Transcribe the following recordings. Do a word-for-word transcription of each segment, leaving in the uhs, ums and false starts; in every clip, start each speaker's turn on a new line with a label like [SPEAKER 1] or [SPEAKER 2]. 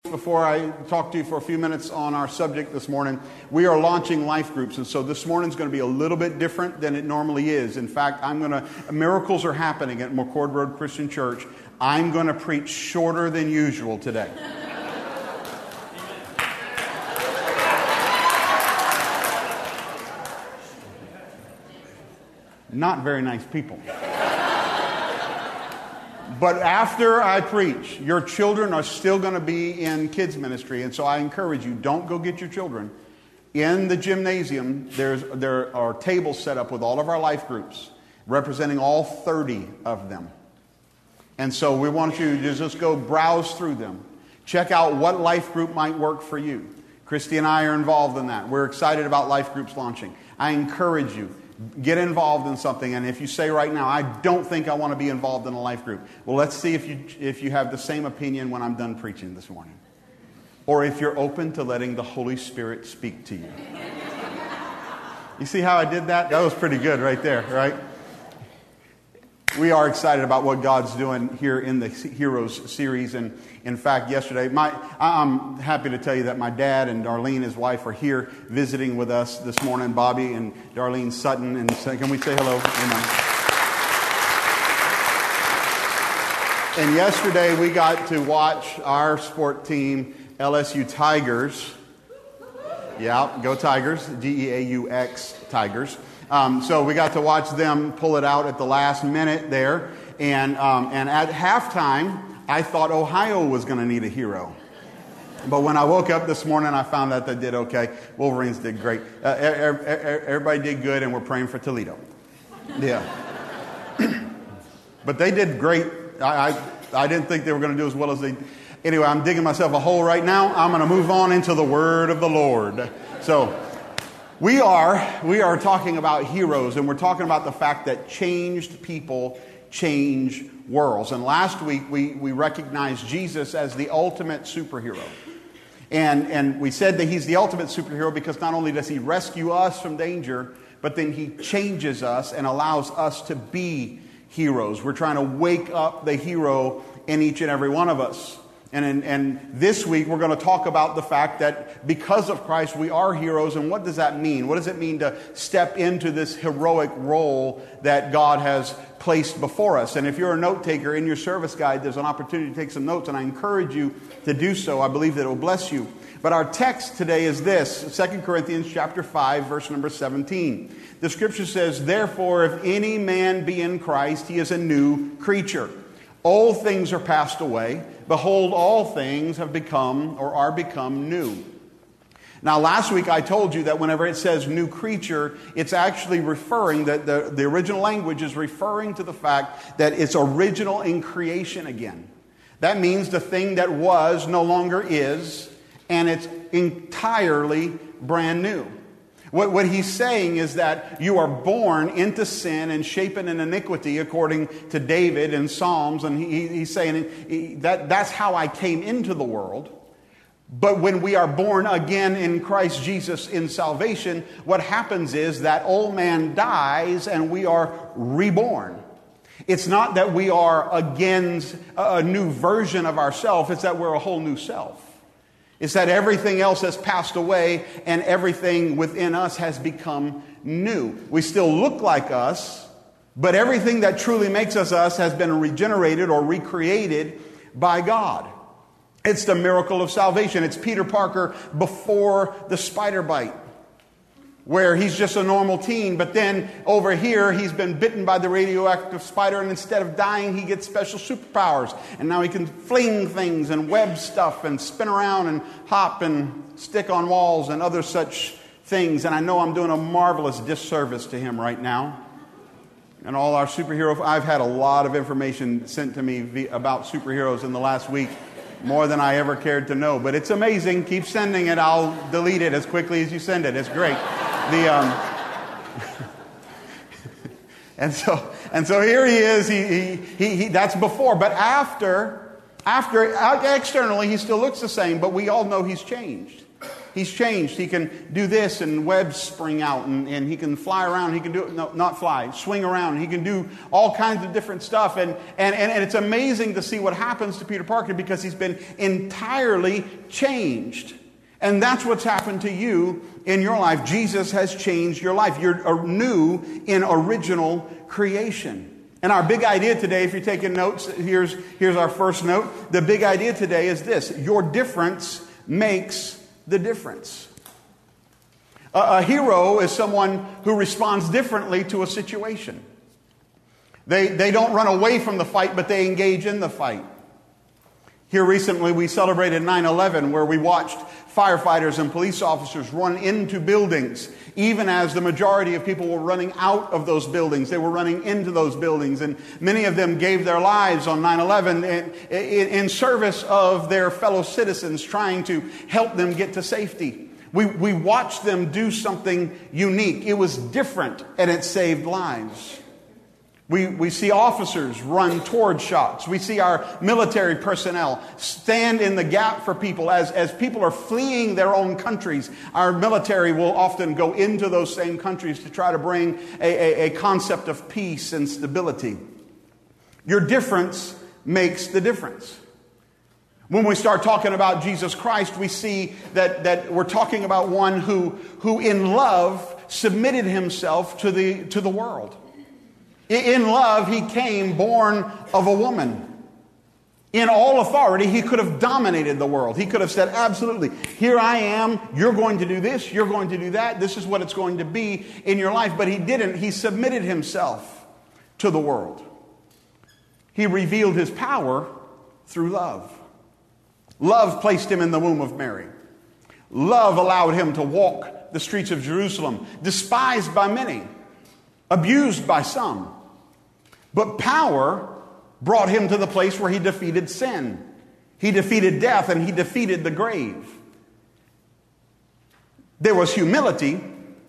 [SPEAKER 1] Before I talk to you for a few minutes on our subject this morning, we are launching life groups. And so this morning is going to be a little bit different than it normally is. In fact, I'm going to, miracles are happening at McCord Road Christian Church. I'm going to preach shorter than usual today. Not very nice people. But after I preach, your children are still going to be in kids ministry. And so I encourage you, don't go get your children. In the gymnasium, there's, there are tables set up with all of our life groups, representing all thirty of them. And so we want you to just go browse through them. Check out what life group might work for you. Christy and I are involved in that. We're excited about life groups launching. I encourage you. Get involved in something, and if you say right now, I don't think I want to be involved in a life group, well, let's see if you if you have the same opinion when I'm done preaching this morning. Or if you're open to letting the Holy Spirit speak to you. You see how I did that? That was pretty good right there, right? We are excited about what God's doing here in the Heroes series. And in fact, yesterday, my I'm happy to tell you that my dad and Darlene, his wife, are here visiting with us this morning. Bobby and Darlene Sutton. And so, can we say hello? Amen. And yesterday, we got to watch our sport team, L S U Tigers. Yeah, go Tigers. D E A U X, Tigers. Um, so we got to watch them pull it out at the last minute there. And um, and at halftime, I thought Ohio was going to need a hero. But when I woke up this morning, I found out they did okay. Wolverines did great. Uh, everybody did good, and we're praying for Toledo. Yeah. But they did great. I, I, I didn't think they were going to do as well as they did. Anyway, I'm digging myself a hole right now. I'm going to move on into the word of the Lord. So... We are, we are talking about heroes, and we're talking about the fact that changed people change worlds. And last week, we, we recognized Jesus as the ultimate superhero. And, and we said that he's the ultimate superhero because not only does he rescue us from danger, but then he changes us and allows us to be heroes. We're trying to wake up the hero in each and every one of us. And, in, and this week, we're going to talk about the fact that because of Christ, we are heroes. And what does that mean? What does it mean to step into this heroic role that God has placed before us? And if you're a note taker, in your service guide, there's an opportunity to take some notes. And I encourage you to do so. I believe that it will bless you. But our text today is this, Second Corinthians chapter five, verse number seventeen. The scripture says, "Therefore, if any man be in Christ, he is a new creature. Old things are passed away. Behold, all things have become or are become new." Now, last week I told you that whenever it says new creature, it's actually referring, that the, the original language is referring to the fact that it's original in creation again. That means the thing that was no longer is, and it's entirely brand new. What, what he's saying is that you are born into sin and shapen in iniquity, according to David in Psalms. And he, he's saying he, that that's how I came into the world. But when we are born again in Christ Jesus in salvation, what happens is that old man dies and we are reborn. It's not that we are again a new version of ourselves. It's that we're a whole new self. It's that everything else has passed away and everything within us has become new. We still look like us, but everything that truly makes us us has been regenerated or recreated by God. It's the miracle of salvation. It's Peter Parker before the spider bite, where he's just a normal teen, but then over here he's been bitten by the radioactive spider, and instead of dying, he gets special superpowers. And now he can fling things and web stuff and spin around and hop and stick on walls and other such things. And I know I'm doing a marvelous disservice to him right now. And all our superheroes, I've had a lot of information sent to me about superheroes in the last week, more than I ever cared to know. But it's amazing. Keep sending it. I'll delete it as quickly as you send it. It's great. The um, and so and so here he is. He, he he he. That's before, but after after externally he still looks the same. But we all know he's changed. He's changed. He can do this and webs spring out and, and he can fly around. He can do, no, not fly, swing around. He can do all kinds of different stuff. And, and, and, and it's amazing to see what happens to Peter Parker because he's been entirely changed. And that's what's happened to you in your life. Jesus has changed your life. You're new in original creation. And our big idea today, if you're taking notes, here's, here's our first note. The big idea today is this: your difference makes the difference. A, a hero is someone who responds differently to a situation. They, they don't run away from the fight, but they engage in the fight. Here recently we celebrated nine eleven, where we watched firefighters and police officers run into buildings, even as the majority of people were running out of those buildings. They were running into those buildings, and many of them gave their lives on nine eleven in, in, in service of their fellow citizens, trying to help them get to safety. We, we watched them do something unique. It was different, and it saved lives. We, we see officers run toward shots. We see our military personnel stand in the gap for people. As, as people are fleeing their own countries, our military will often go into those same countries to try to bring a, a, a concept of peace and stability. Your difference makes the difference. When we start talking about Jesus Christ, we see that, that we're talking about one who, who in love submitted himself to the, to the world. In love, he came born of a woman. In all authority, he could have dominated the world. He could have said, absolutely, here I am, you're going to do this, you're going to do that, this is what it's going to be in your life. But he didn't. He submitted himself to the world. He revealed his power through love. Love placed him in the womb of Mary. Love allowed him to walk the streets of Jerusalem, despised by many, abused by some. But power brought him to the place where he defeated sin. He defeated death and he defeated the grave. There was humility,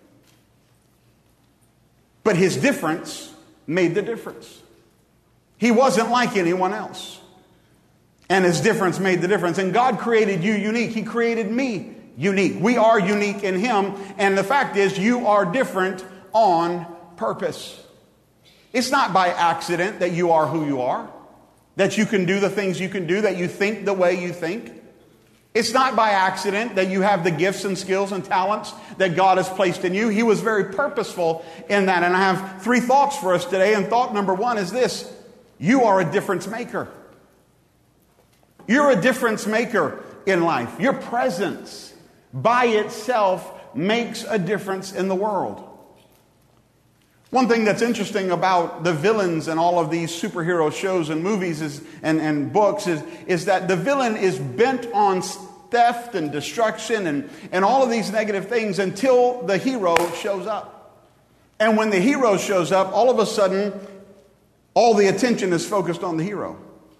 [SPEAKER 1] but his difference made the difference. He wasn't like anyone else. And his difference made the difference. And God created you unique. He created me unique. We are unique in him. And the fact is, you are different on purpose. It's not by accident that you are who you are, that you can do the things you can do, that you think the way you think. It's not by accident that you have the gifts and skills and talents that God has placed in you. He was very purposeful in that. And I have three thoughts for us today. And thought number one is this: you are a difference maker. You're a difference maker in life. Your presence by itself makes a difference in the world. One thing that's interesting about the villains and all of these superhero shows and movies is, and, and books is, is that the villain is bent on theft and destruction and, and all of these negative things until the hero shows up. And when the hero shows up, all of a sudden, all the attention is focused on the hero.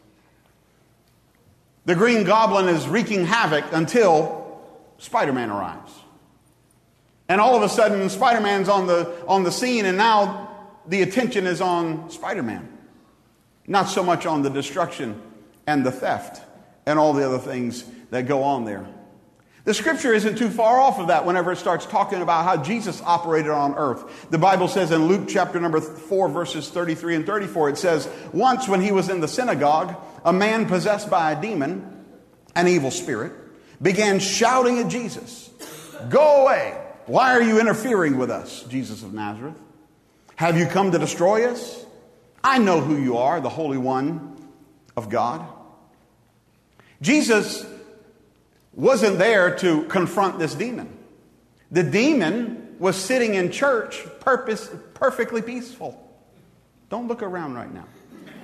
[SPEAKER 1] The Green Goblin is wreaking havoc until Spider-Man arrives. And all of a sudden, Spider-Man's on the, on the scene, and now the attention is on Spider-Man. Not so much on the destruction and the theft and all the other things that go on there. The scripture isn't too far off of that whenever it starts talking about how Jesus operated on earth. The Bible says in Luke chapter number four, verses thirty-three and thirty-four, it says, once when he was in the synagogue, a man possessed by a demon, an evil spirit, began shouting at Jesus, "Go away! Why are you interfering with us, Jesus of Nazareth? Have you come to destroy us? I know who you are, the Holy One of God." Jesus wasn't there to confront this demon. The demon was sitting in church, purpose, perfectly peaceful. Don't look around right now.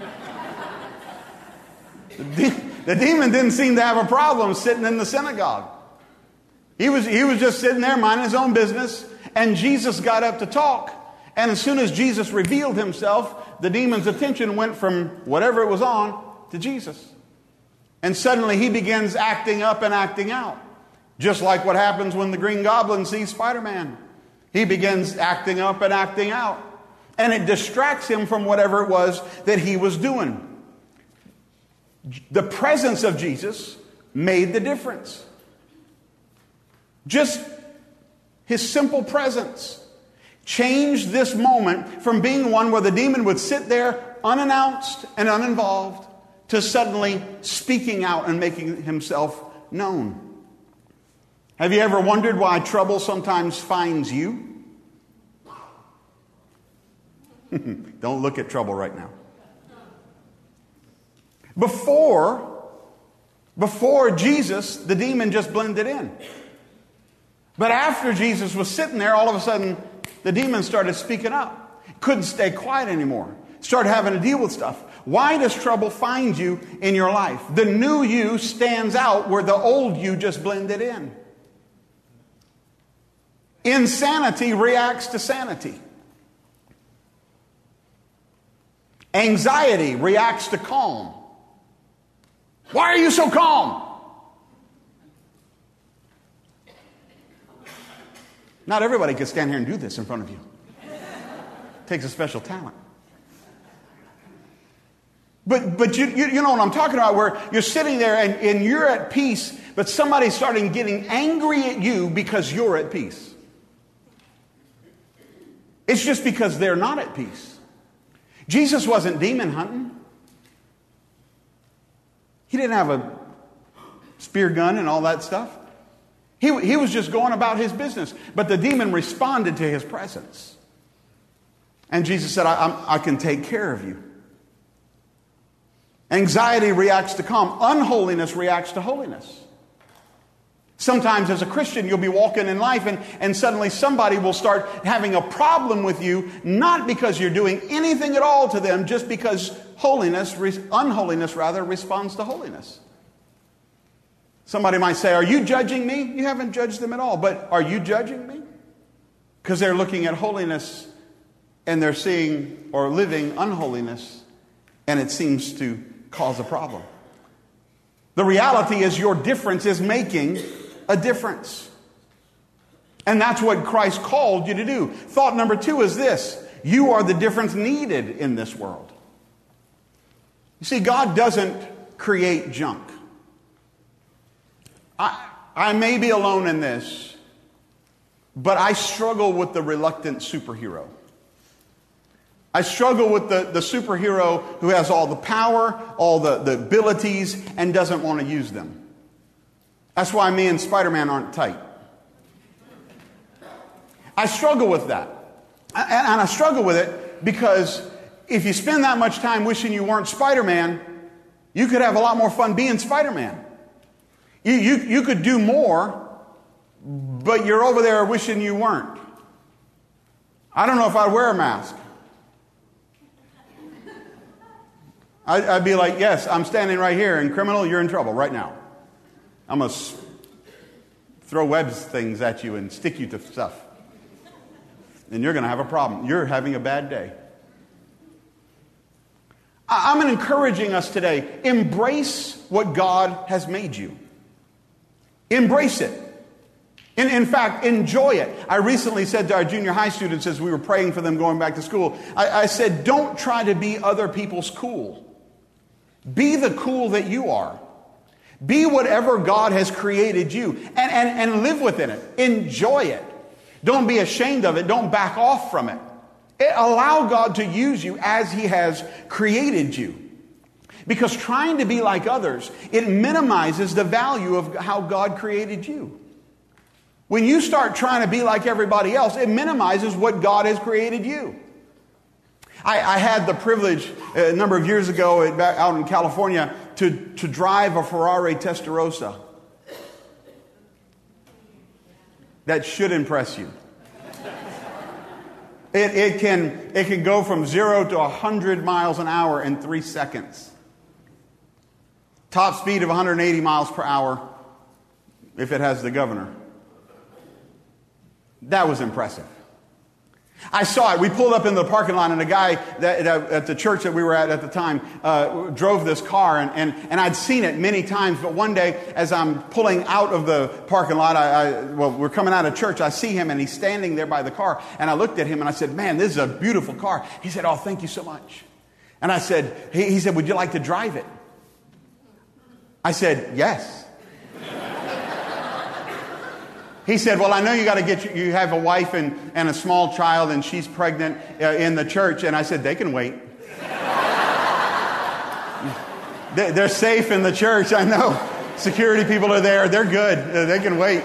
[SPEAKER 1] The, de- the demon didn't seem to have a problem sitting in the synagogue. He was, he was just sitting there minding his own business, and Jesus got up to talk. And as soon as Jesus revealed himself, the demon's attention went from whatever it was on to Jesus. And suddenly he begins acting up and acting out. Just like what happens when the Green Goblin sees Spider-Man. He begins acting up and acting out. And it distracts him from whatever it was that he was doing. The presence of Jesus made the difference. Just his simple presence changed this moment from being one where the demon would sit there unannounced and uninvolved to suddenly speaking out and making himself known. Have you ever wondered why trouble sometimes finds you? Don't look at trouble right now. Before, before Jesus, the demon just blended in. But after Jesus was sitting there, all of a sudden, the demon started speaking up. Couldn't stay quiet anymore. Started having to deal with stuff. Why does trouble find you in your life? The new you stands out where the old you just blended in. Insanity reacts to sanity. Anxiety reacts to calm. Why are you so calm? Not everybody could stand here and do this in front of you. It takes a special talent. But but you, you you know what I'm talking about, where you're sitting there and, and you're at peace, but somebody's starting getting angry at you because you're at peace. It's just because they're not at peace. Jesus wasn't demon hunting. He didn't have a spear gun and all that stuff. He, he was just going about his business. But the demon responded to his presence. And Jesus said, I, I'm, I can take care of you. Anxiety reacts to calm. Unholiness reacts to holiness. Sometimes as a Christian, you'll be walking in life and, and suddenly somebody will start having a problem with you, not because you're doing anything at all to them, just because holiness, unholiness rather, responds to holiness. Somebody might say, are you judging me? You haven't judged them at all, but are you judging me? Because they're looking at holiness and they're seeing or living unholiness, and it seems to cause a problem. The reality is your difference is making a difference. And that's what Christ called you to do. Thought number two is this: you are the difference needed in this world. You see, God doesn't create junk. I, I may be alone in this, but I struggle with the reluctant superhero. I struggle with the, the superhero who has all the power, all the, the abilities, and doesn't want to use them. That's why me and Spider-Man aren't tight. I struggle with that. And, and I struggle with it because if you spend that much time wishing you weren't Spider-Man, you could have a lot more fun being Spider-Man. You, you, you could do more, but you're over there wishing you weren't. I don't know if I'd wear a mask. I'd, I'd be like, yes, I'm standing right here, and criminal, you're in trouble right now. I'm going to throw webs things at you and stick you to stuff. And you're going to have a problem. You're having a bad day. I'm encouraging us today, embrace what God has made you. Embrace it. In, in fact, enjoy it. I recently said to our junior high students as we were praying for them going back to school, I, I said, don't try to be other people's cool. Be the cool that you are. Be whatever God has created you and, and, and live within it. Enjoy it. Don't be ashamed of it. Don't back off from it. It. Allow God to use you as He has created you. Because trying to be like others, it minimizes the value of how God created you. When you start trying to be like everybody else, it minimizes what God has created you. I, I had the privilege a number of years ago out in California to, to drive a Ferrari Testarossa. That should impress you. It, it, can, it can go from zero to one hundred miles an hour in three seconds. Top speed of one hundred eighty miles per hour if it has the governor. That was impressive. I saw it. We pulled up into the parking lot, and a guy that, that, at the church that we were at at the time uh, drove this car, and, and, and I'd seen it many times. But one day, as I'm pulling out of the parking lot, I, I well, we're coming out of church. I see him, and he's standing there by the car. And I looked at him, and I said, "Man, this is a beautiful car." He said, "Oh, thank you so much." And I said, he, he said, "Would you like to drive it?" I said, "Yes." He said, well, I know you got to get, you, you have a wife and, and a small child and she's pregnant uh, in the church. And I said, they can wait. they, they're safe in the church. I know. Security people are there. They're good. Uh, they can wait.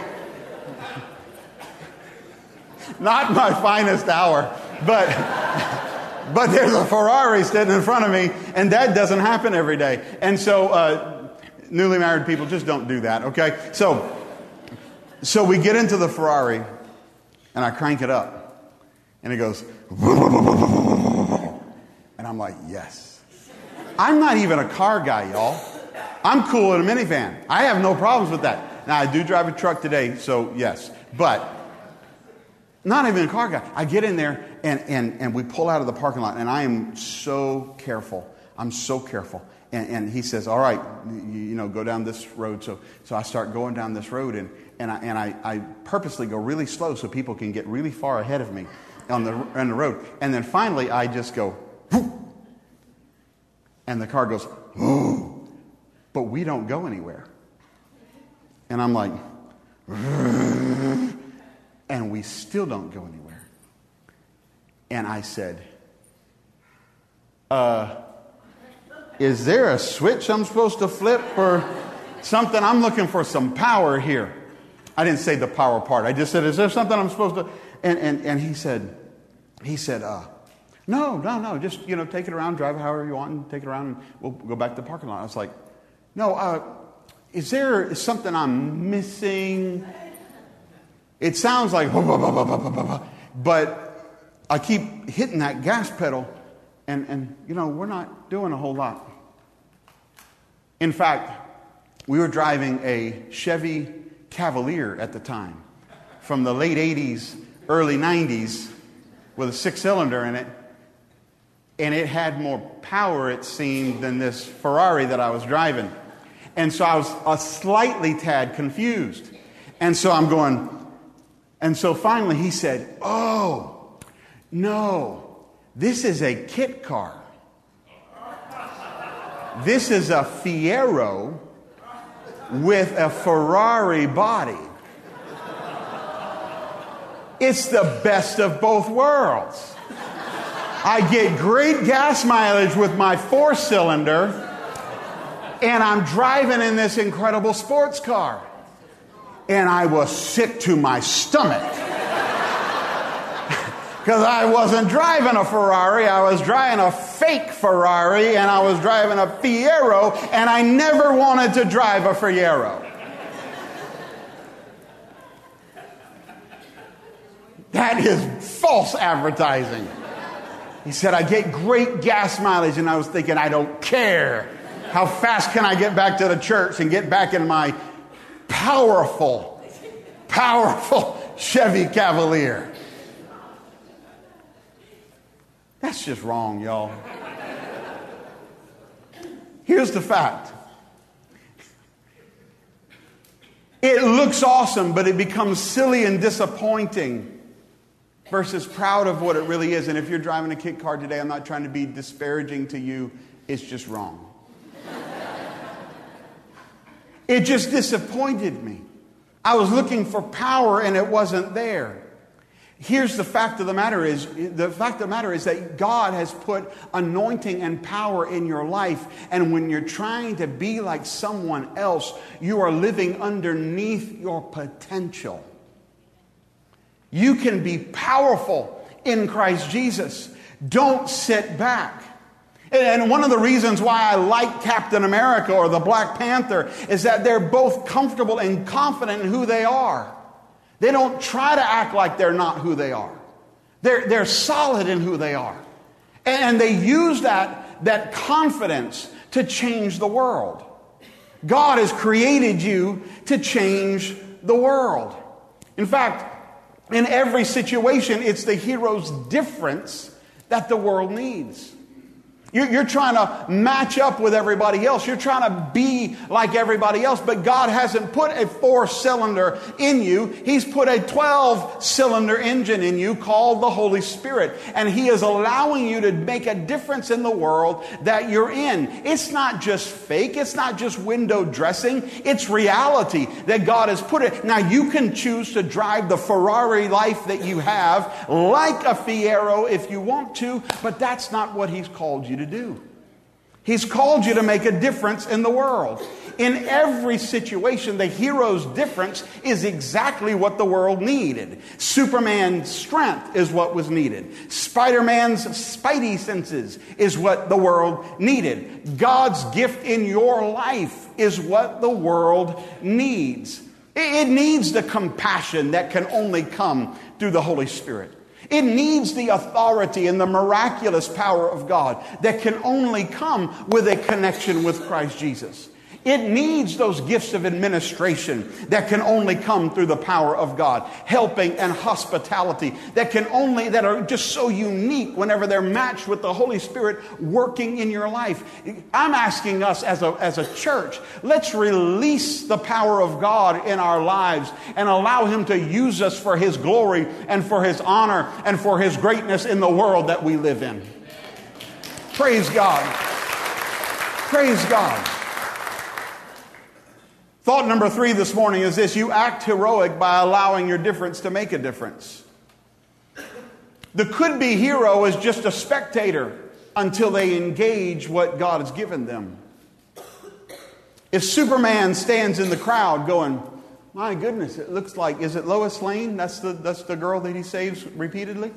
[SPEAKER 1] Not my finest hour, but but there's a Ferrari sitting in front of me, and that doesn't happen every day. And so uh, newly married people, just don't do that, okay? So, so we get into the Ferrari, and I crank it up, and it goes, and I'm like, yes. I'm not even a car guy, y'all. I'm cool in a minivan. I have no problems with that. Now, I do drive a truck today, so yes. But not even a car guy. I get in there, and, and, and we pull out of the parking lot, and I am so careful. I'm so careful. And, and he says, all right, you, you know, go down this road. So so I start going down this road, and, and, I, and I, I purposely go really slow so people can get really far ahead of me on the, on the road. And then finally, I just go, whoop, and the car goes, whoa, but we don't go anywhere. And I'm like, and we still don't go anywhere. And I said, uh, is there a switch I'm supposed to flip or something? I'm looking for some power here. I didn't say the power part. I just said, is there something I'm supposed to? And and, and he said, he said, uh, no, no, no. Just, you know, take it around, drive it however you want, and take it around, and we'll go back to the parking lot. I was like, no, uh, is there something I'm missing? It sounds like, but I keep hitting that gas pedal, and, and, you know, we're not doing a whole lot. In fact, we were driving a Chevy Cavalier at the time from the late eighties, early nineties with a six-cylinder in it, and it had more power, it seemed, than this Ferrari that I was driving. And so I was a slightly tad confused. And so I'm going... And so finally he said, oh, no, this is a kit car. This is a Fiero with a Ferrari body. It's the best of both worlds. I get great gas mileage with my four-cylinder, and I'm driving in this incredible sports car. And I was sick to my stomach. Because I wasn't driving a Ferrari, I was driving a fake Ferrari, and I was driving a Fiero, and I never wanted to drive a Fiero. That is false advertising. He said, I get great gas mileage, and I was thinking, I don't care. How fast can I get back to the church and get back in my powerful, powerful Chevy Cavalier? That's just wrong, y'all. Here's the fact. It looks awesome, but it becomes silly and disappointing versus proud of what it really is. And if you're driving a kit car today, I'm not trying to be disparaging to you. It's just wrong. It just disappointed me. I was looking for power and it wasn't there. Here's the fact of the matter is, the fact of the matter is that God has put anointing and power in your life. And when you're trying to be like someone else, you are living underneath your potential. You can be powerful in Christ Jesus. Don't sit back. And one of the reasons why I like Captain America or the Black Panther is that they're both comfortable and confident in who they are. They don't try to act like they're not who they are. They're, they're solid in who they are. And they use that, that confidence to change the world. God has created you to change the world. In fact, in every situation, it's the hero's difference that the world needs. You're, you're trying to match up with everybody else. You're trying to be like everybody else. But God hasn't put a four-cylinder in you. He's put a twelve-cylinder engine in you called the Holy Spirit. And He is allowing you to make a difference in the world that you're in. It's not just fake. It's not just window dressing. It's reality that God has put it. Now, you can choose to drive the Ferrari life that you have like a Fiero if you want to, but that's not what He's called you to do. He's called you to make a difference in the world. In every situation, the hero's difference is exactly what the world needed. Superman's strength is what was needed. Spider-Man's spidey senses is what the world needed. God's gift in your life is what the world needs. It needs the compassion that can only come through the Holy Spirit. It needs the authority and the miraculous power of God that can only come with a connection with Christ Jesus. It needs those gifts of administration that can only come through the power of God. Helping and hospitality that can only, that are just so unique whenever they're matched with the Holy Spirit working in your life. I'm asking us as a, as a church, let's release the power of God in our lives and allow Him to use us for His glory and for His honor and for His greatness in the world that we live in. Praise God. Praise God. Thought number three this morning is this: you act heroic by allowing your difference to make a difference. The could-be hero is just a spectator until they engage what God has given them. If Superman stands in the crowd going, my goodness, it looks like, is it Lois Lane? That's the, that's the girl that he saves repeatedly?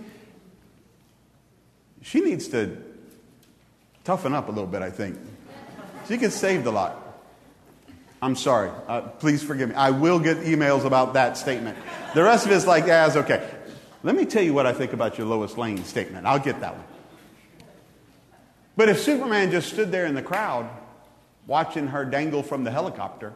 [SPEAKER 1] She needs to toughen up a little bit, I think. She gets saved a lot. I'm sorry. Uh, please forgive me. I will get emails about that statement. The rest of it's like, yeah, it's okay. Let me tell you what I think about your Lois Lane statement. I'll get that one. But if Superman just stood there in the crowd watching her dangle from the helicopter,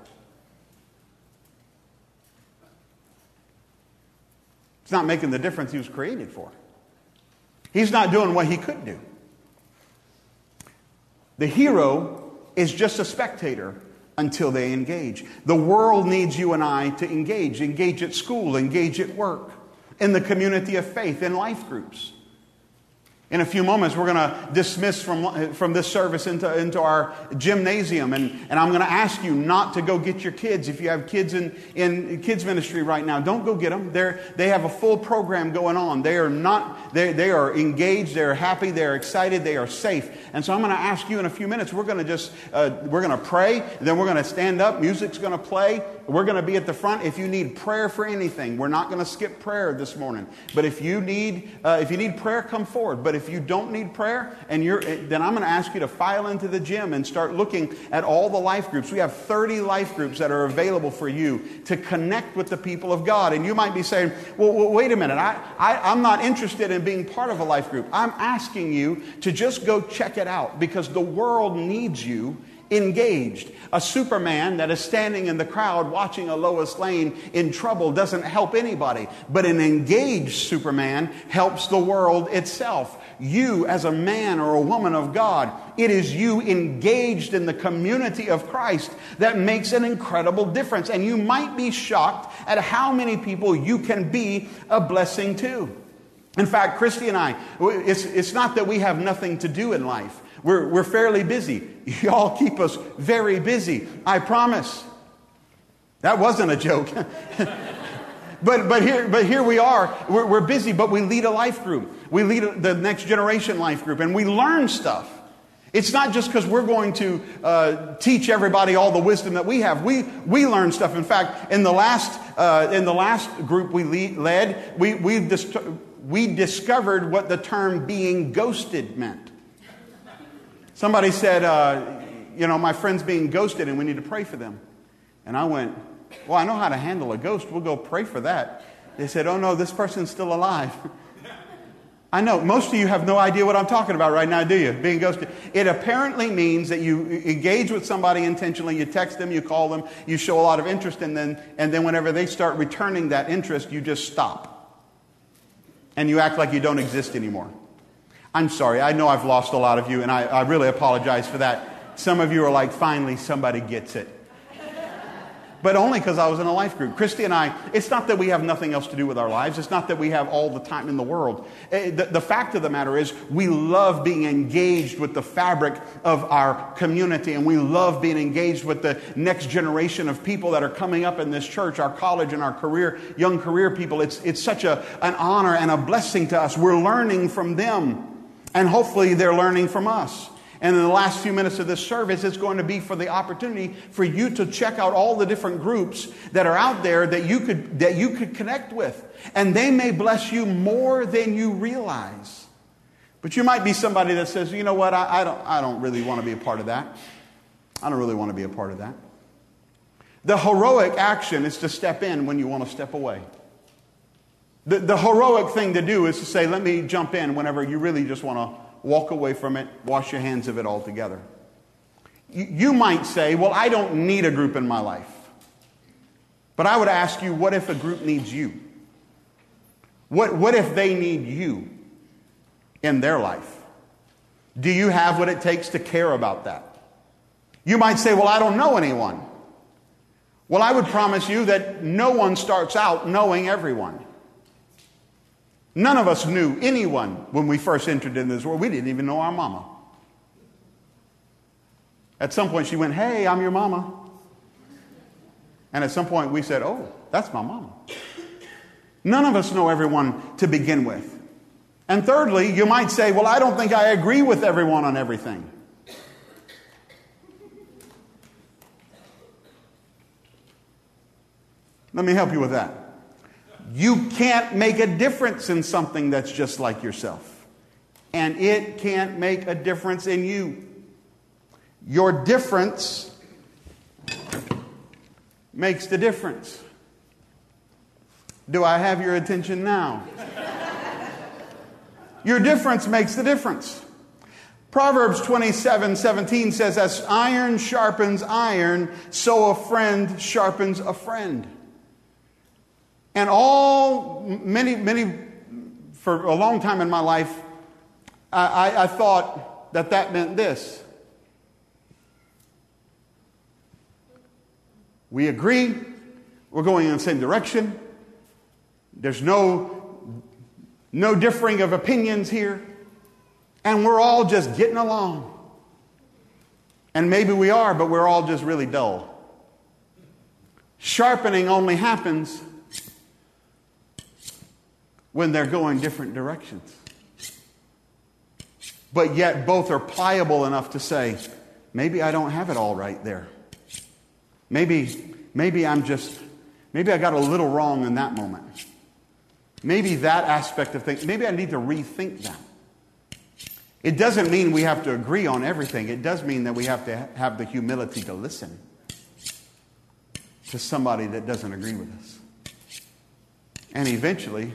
[SPEAKER 1] it's not making the difference he was created for. He's not doing what he could do. The hero is just a spectator until they engage. The world needs you and I to engage. Engage at school, engage at work, in the community of faith, in life groups. In a few moments, we're going to dismiss from, from this service into, into our gymnasium. And, and I'm going to ask you not to go get your kids. If you have kids in, in kids ministry right now, don't go get them. They're, they have a full program going on. They are not, they, they are engaged. They're happy. They're excited. They are safe. And so I'm going to ask you in a few minutes, we're going to just, uh, we're going to pray. Then we're going to stand up. Music's going to play. We're going to be at the front. If you need prayer for anything, we're not going to skip prayer this morning. But if you need, uh, if you need prayer, come forward. But if you don't need prayer, and you're, then I'm going to ask you to file into the gym and start looking at all the life groups. We have thirty life groups that are available for you to connect with the people of God. And you might be saying, well, well wait a minute. I, I, I'm not interested in being part of a life group. I'm asking you to just go check it out because the world needs you engaged. A Superman that is standing in the crowd watching a Lois Lane in trouble doesn't help anybody. But an engaged Superman helps the world itself. You as a man or a woman of God, it is you engaged in the community of Christ that makes an incredible difference. And you might be shocked at how many people you can be a blessing to. In fact, Christy and I, it's, it's not that we have nothing to do in life. We're, we're fairly busy. Y'all keep us very busy. I promise. That wasn't a joke. but, but, here, but here we are. We're, we're busy, but we lead a life group. We lead the Next Generation life group, and we learn stuff. It's not just because we're going to uh, teach everybody all the wisdom that we have. We we learn stuff. In fact, in the last uh, in the last group we lead, led, we we dis- we discovered what the term being ghosted meant. Somebody said, uh, you know, my friend's being ghosted and we need to pray for them. And I went, well, I know how to handle a ghost. We'll go pray for that. They said, oh no, this person's still alive. I know, most of you have no idea what I'm talking about right now, do you? Being ghosted. It apparently means that you engage with somebody intentionally, you text them, you call them, you show a lot of interest in them, and then whenever they start returning that interest, you just stop. And you act like you don't exist anymore. I'm sorry. I know I've lost a lot of you, and I, I really apologize for that. Some of you are like, finally, somebody gets it. But only because I was in a life group. Christy and I, it's not that we have nothing else to do with our lives. It's not that we have all the time in the world. The, the fact of the matter is we love being engaged with the fabric of our community, and we love being engaged with the next generation of people that are coming up in this church, our college and our career, young career people. It's, it's such a, an honor and a blessing to us. We're learning from them, and hopefully they're learning from us. And in the last few minutes of this service, it's going to be for the opportunity for you to check out all the different groups that are out there that you could that you could connect with. And they may bless you more than you realize. But you might be somebody that says, you know what, I, I don't I don't really want to be a part of that. I don't really want to be a part of that. The heroic action is to step in when you want to step away. The, the heroic thing to do is to say, let me jump in whenever you really just want to walk away from it, wash your hands of it altogether. You, you might say, well, I don't need a group in my life. But I would ask you, what if a group needs you? What, what if they need you in their life? Do you have what it takes to care about that? You might say, well, I don't know anyone. Well, I would promise you that no one starts out knowing everyone. None of us knew anyone when we first entered into this world. We didn't even know our mama. At some point she went, hey, I'm your mama. And at some point we said, oh, that's my mama. None of us know everyone to begin with. And thirdly, you might say, well, I don't think I agree with everyone on everything. Let me help you with that. You can't make a difference in something that's just like yourself. And it can't make a difference in you. Your difference makes the difference. Do I have your attention now? Your difference makes the difference. Proverbs twenty-seven seventeen says, as iron sharpens iron, so a friend sharpens a friend. And all, many, many, for a long time in my life, I, I, I thought that that meant this. We agree, we're going in the same direction. There's no, no differing of opinions here. And we're all just getting along. And maybe we are, but we're all just really dull. Sharpening only happens when they're going different directions. But yet both are pliable enough to say, maybe I don't have it all right there. Maybe, maybe I'm just, maybe I got a little wrong in that moment. Maybe that aspect of things, maybe I need to rethink that. It doesn't mean we have to agree on everything. It does mean that we have to have the humility to listen to somebody that doesn't agree with us. And eventually,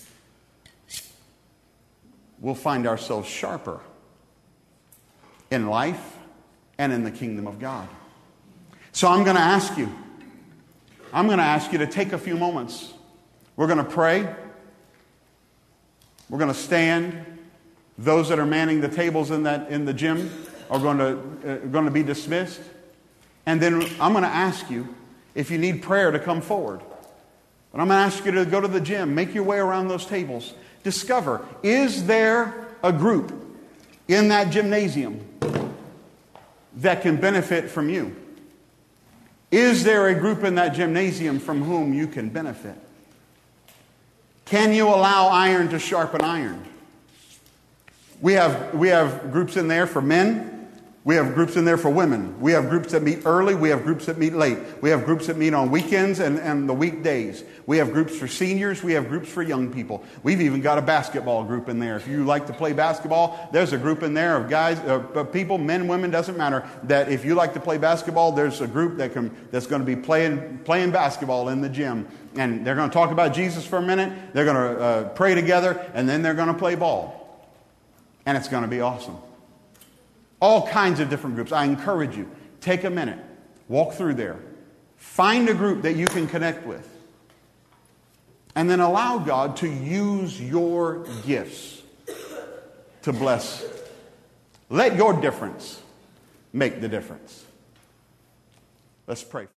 [SPEAKER 1] we'll find ourselves sharper in life and in the kingdom of God. So I'm going to ask you, I'm going to ask you to take a few moments. We're going to pray. We're going to stand. Those that are manning the tables in that in the gym are going to, uh, going to be dismissed. And then I'm going to ask you if you need prayer to come forward. But I'm going to ask you to go to the gym, make your way around those tables. Discover, is there a group in that gymnasium that can benefit from you? Is there a group in that gymnasium from whom you can benefit? Can you allow iron to sharpen iron? We have, we have groups in there for men. We have groups in there for women. We have groups that meet early. We have groups that meet late. We have groups that meet on weekends and, and the weekdays. We have groups for seniors. We have groups for young people. We've even got a basketball group in there. If you like to play basketball, there's a group in there of guys, uh, people, men, women, doesn't matter. That if you like to play basketball, there's a group that can that's going to be playing playing basketball in the gym. And they're going to talk about Jesus for a minute. They're going to uh, pray together, and then they're going to play ball. And it's going to be awesome. All kinds of different groups. I encourage you, take a minute, walk through there, find a group that you can connect with, and then allow God to use your gifts to bless. Let your difference make the difference. Let's pray.